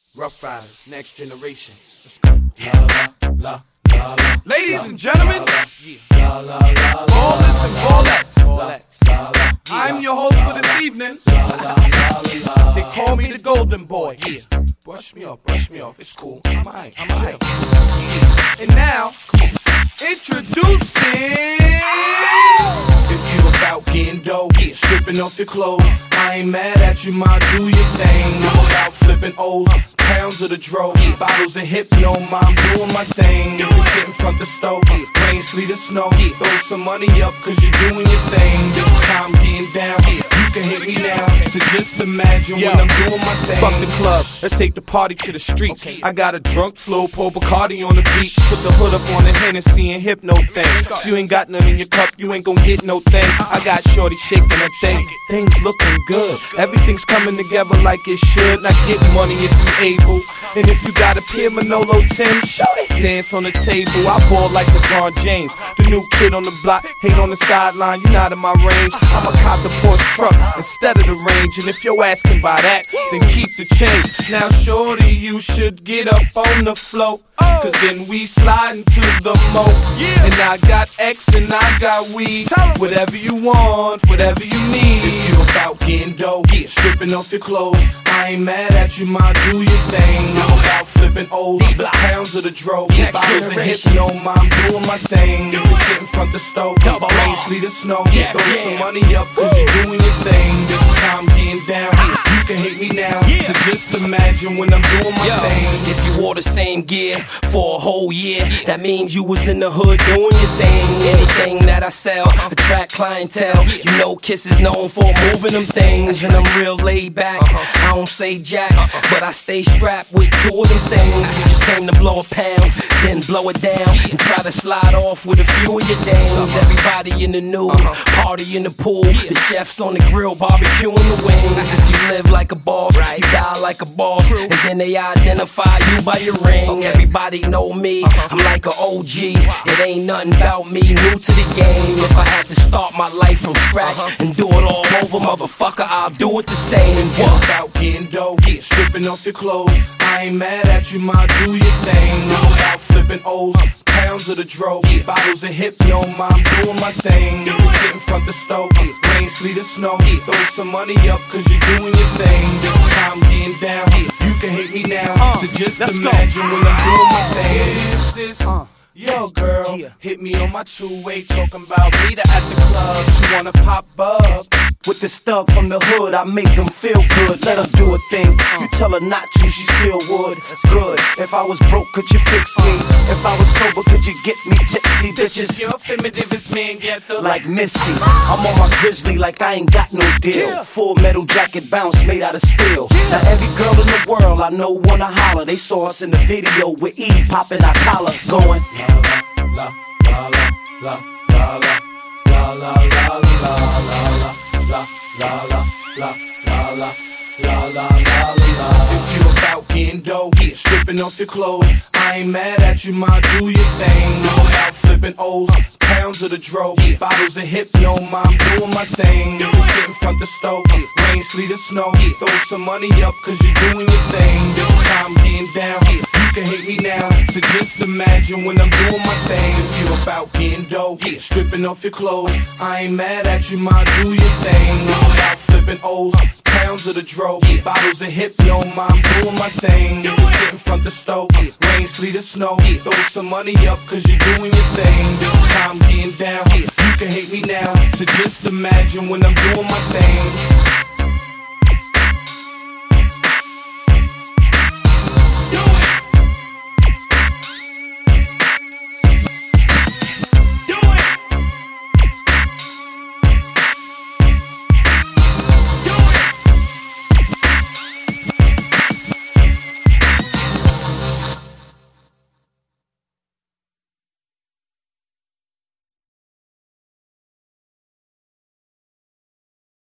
Rough Riders, next generation. Let's go. La la la la. Ladies and gentlemen, ballers and ballettes. I'm your host for this evening. They call me the Golden Boy. Yeah. Brush me off, it's cool. I'm alright, I'm chill. And now, introducing. If you about getting dough, stripping off your clothes, I ain't mad at you, ma, do your thing. I'm about flipping O's, pounds of the dro, bottles of Hypno, ma, I'm doing my thing. If you sit in front the stove, rain, sleet, or snow, throw some money up, cause you're doing your thing. This is how I'm getting down, you can hit me now. So just imagine when I'm doing my thing. Fuck the club, let's take the party to the streets. I got a drunk flow, pour Bacardi on the beach, put the hood up on the Hennessy and Hypno thing. If you ain't got nothing in your cup, you ain't gon' get no thing. I got shorty shaking her thing, things looking good. Everything's coming together like it should. Not getting money if you able, and if you got a pair Manolo Tim, show it. Dance on the table, I ball like LeBron James. The new kid on the block, hate on the sideline, you not in my range. I'ma cop the Porsche truck instead of the Range, and if you're asking by that, then keep the change. Now shorty, you should get up on the float, cause then we slide into the moat. And I got X and I got weed. Whatever you want, whatever you need. If you about getting dough, stripping off your clothes, I ain't mad at you, ma, do your thing. I'm about flipping O's, pounds of the dro, bottles of Hypno, ma, I'm doing my thing. If you sit in front the stove, rain, sleet, or snow, throw some money up, cause you're doing your thing. This is how I'm getting down, you can hate me now. So just imagine when I'm doing my thing. If you wore the same gear for a whole year, that means you was in the hood doing your thing. Anything that I sell, attract clientele. You know Kiss is known for moving them things, and I'm real laid back. I don't say jack, but I stay strapped with two of them things. We just came to blow a pound, then blow it down, and try to slide off with a few of your dames. Everybody in the nude, party in the pool, the chefs on the grill, barbecuing the wings. If you live like a boss, you die like a boss, and then they identify you by your ring. Everybody know me, I'm like an OG. It ain't nothing about me, new to the game. If I had to start my life from scratch and do it all over, motherfucker, I'll do it the same. If you about getting dough, stripping off your clothes, I ain't mad at you, ma, do your thing. I'm about flipping O's, pounds of the dro, bottles of Hypno, ma, I'm doing my thing. If you sit in front the stove, rain, sleet, or snow, throw some money up, cause you're doing your thing. This is how I'm getting down, you can hate me now. So just imagine when I'm doing my thing. Is this? Yo, girl, hit me on my two-way, talking about meet her at the club. She wanna pop up. With this thug from the hood, I make them feel good. Let her do a thing. You tell her not to, she still would. Good. If I was broke, could you fix me? If I was sober, could you get me tipsy? Bitches, your primitivist man get the like Missy. I'm on my grizzly like I ain't got no deal. Full metal jacket bounce made out of steel. Now every girl in the world I know wanna holler. They saw us in the video with E popping our collar, going la la la la la la la la la la la. La la la la la la la la la la. If you about getting dough, stripping off your clothes, I ain't mad at you, ma, do your thing. I'm about flipping O's, pounds of the dro, bottles of Hypno, ma, I'm doing my thing. If you sit in front the stove, rain, sleet, or snow, throw some money up, cause you're doing your thing. This is how I'm getting down, you can hate me now. So just imagine when I'm doing my thing. If you about getting dough, stripping off your clothes, I ain't mad at you, ma, do your thing. I'm about flipping O's, pounds of the dro, bottles of Hypno, ma, I'm doing my thing. If you sit in front the stove, rain, sleet, or snow, throw some money up, cause you're doing your thing. This is how I'm getting down, you can hate me now. So just imagine when I'm doing my thing.